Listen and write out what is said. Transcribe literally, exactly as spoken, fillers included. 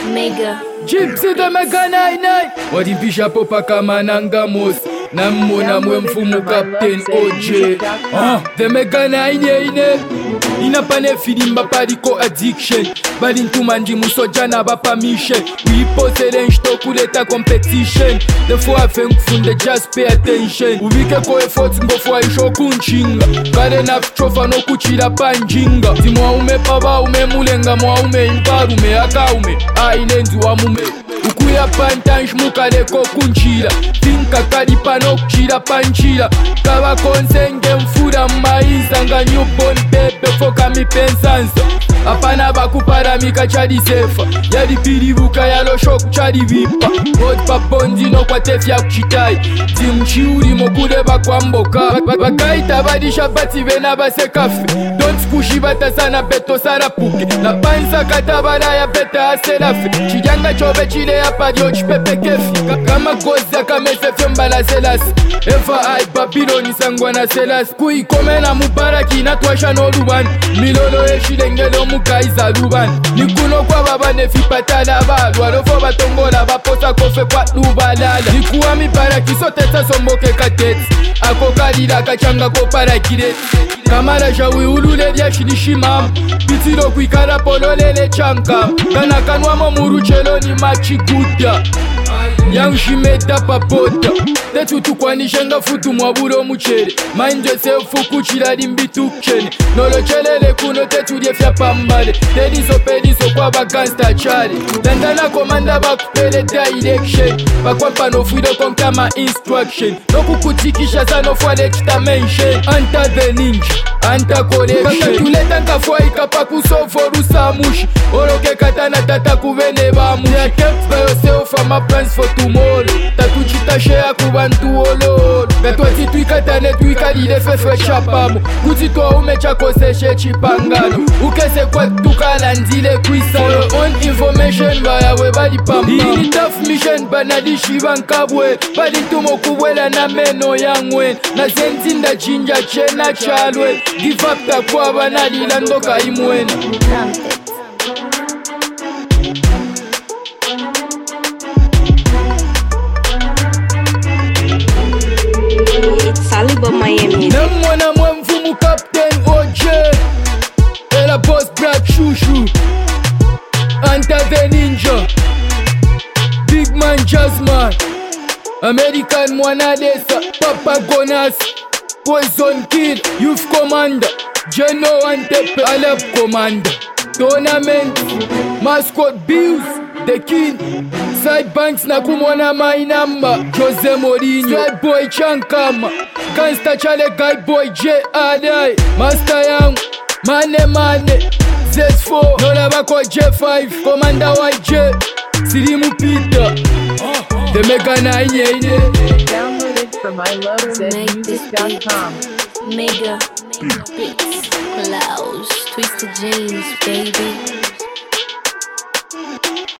Mega Gypsy the Mega nine nine Wadipisha popa kama nangamos Namona mwe mfumu Captain O J Ah, the Mega nine nine Inapane filimba paliko addiction Bali ntumanji musoja na bapa mission Uipose renjto kuleta competition Defo afe nkufunde just pay attention Ubike ko effort ngofwa isho kunchinga Kare na chofa no kuchira panjinga Zimwa ume paba ume mulenga mwa ume imbarume akaume Ainenzi wa mume Ukuya pantanj mukareko kunchira Tinka karipano kuchira panchira Kaba konsenge mfura maiza nga newborn baby foka mi pensansa Apana bakuparamika chadi sefa Yadi piribuka yalo shoku chadi vipa God papondi no kwa tefya kuchitai Zimchiuri mokure bakwamboka Bakaita badisha bati vena base kafe Don't spushi bata sana beto sarapuke Na pansa katabara ya beta aselafe Chijanga chobe chile ya padio chipepe kefi Kama goza kamese fyomba la selasi Efa ai Babyloni sangwa na selasi Kui komena mubaraki na tuasha no lubani Milolo eshilengelo mukaiza lubani Nikuno kwa baba nefi patala balu Alofo batongola baposa kofe kwa lubalala Nikuwa mibaraki sote tasomboke kateti Ako kalila kachanga ko parakireti Kamara jawi ulule dia shilishimam Pitilo kuikara pololele chanka Kana kanwa momuru chelo ni machi kuda Yang shimeta papota Tetu tukwanisha nga futu mwaburo muchere Mind yourself kuchira limbitu kchene Nolo chelele kuno tetu liefya pambale Tediso pediso kwa bagansta chale Tandana komanda bakupele direction Bakwampa no fuido konkama instruction Noku kutikisha zano fwale chita mention Anta the ninja, anta collection Kaka tuleta nkafwa ikapa kusoforu samushi Oroke katana tata kuvene bamushi Yeah, kept by yourself and my plans for tomorrow Tatu chita share kubantu ololo Gatwati tuikatane tuikalile fefe chapamo Kutitwa umecha koseshe chipangano Ukese kwa tukala ndile kwisa For your own information baya we bali pamba Hii ni tough mission banadishi bankabwe Bali tumo kubwela na meno yangwe Na zenzinda chinja chena chalwe Give up takwa banalila ndoka imwena Saliba Miami Namwana mwe mfumu Captain O J Ela boss Black Shushu Anta the Ninja Big Man Jazzman American Mwanadesa Papa Gonas Poison Kid Youth Commander Geno Antepe Alep Commander Tournament Mascot Bills The King Side Banks na kumwana my number Jose Mourinho Strike Boy Chankama Gangsta Chale Guy Boy J Adai Master Young Mane Mane Z four Nola bako J five Commander Y J Sirimu Peter The Mega nine nine Download it from I love zed music dot com. Mega Beats Clouds Twisted Jeans baby